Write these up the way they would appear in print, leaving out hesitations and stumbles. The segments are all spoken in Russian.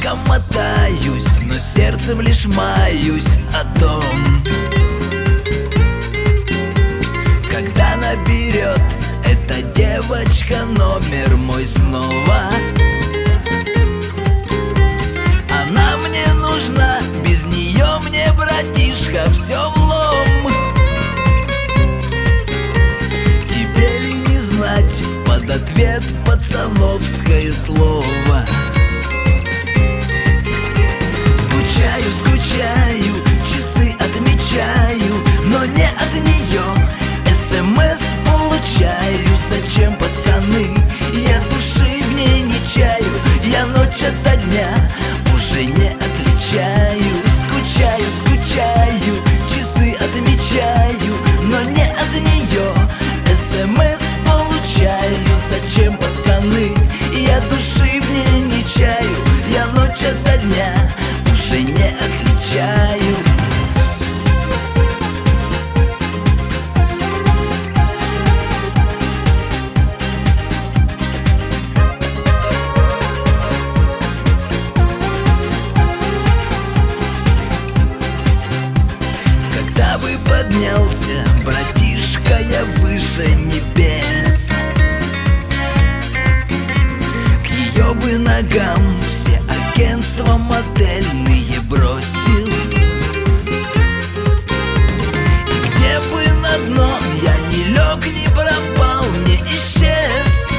облаком мотаюсь, но сердцем лишь маюсь о том, когда наберет эта девочка номер мой снова. Она мне нужна, без нее мне, братишка, все влом. Тебе ли не знать под ответ пацановское слово? Скучаю, скучаю, часы отмечаю, но не от нее. СМС получаю, зачем, пацаны? Я души в ней не чаю, я ночь ото дня уже не отличаю. Скучаю, скучаю, часы отмечаю, но не от нее. СМС получаю, зачем, пацаны? Я души в ней не чаю, я ночь ото дня уже не отличаю. Когда бы поднялся, братишка, я выше небес, к ее бы ногам все агентства модельные бросил. И где бы на дно я не лег, не пропал, не исчез,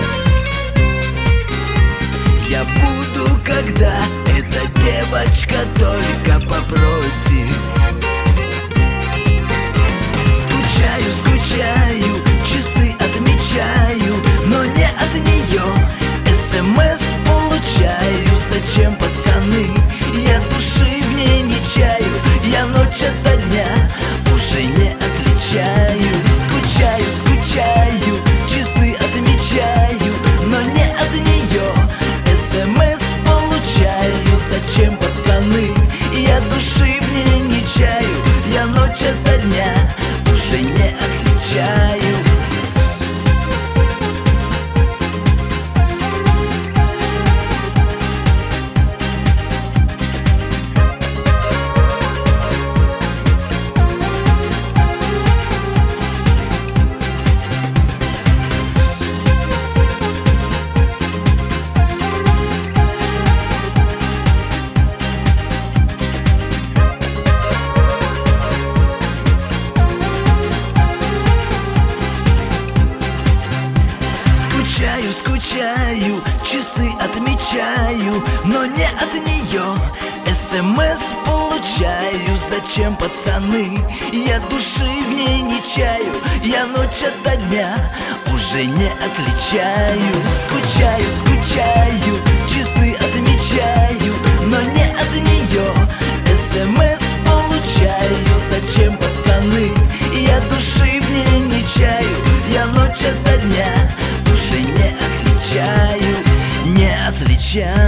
я буду, когда эта девочка только попросит. Скучаю, скучаю, часы отмечаю, но не от нее. СМС получаю, зачем, пацаны? Я души в ней не чаю, я ночь ото дня уже не отличаю. Скучаю, скучаю, часы отмечаю, но не от нее. СМС получаю, зачем, пацаны? Я души в ней не чаю, я ночь ото дня уже не отличаю. Скучаю, скучаю, часы отмечаю, но не от нее. СМС получаю, зачем, пацаны? Я души в ней не чаю, я ночь ото дня уже не отличаю. Скучаю, скучаю, часы отмечаю, но не от нее. СМС получаю, зачем, пацаны? Я души в ней не чаю, я ночь ото дня уже не отличаю, не отличаю.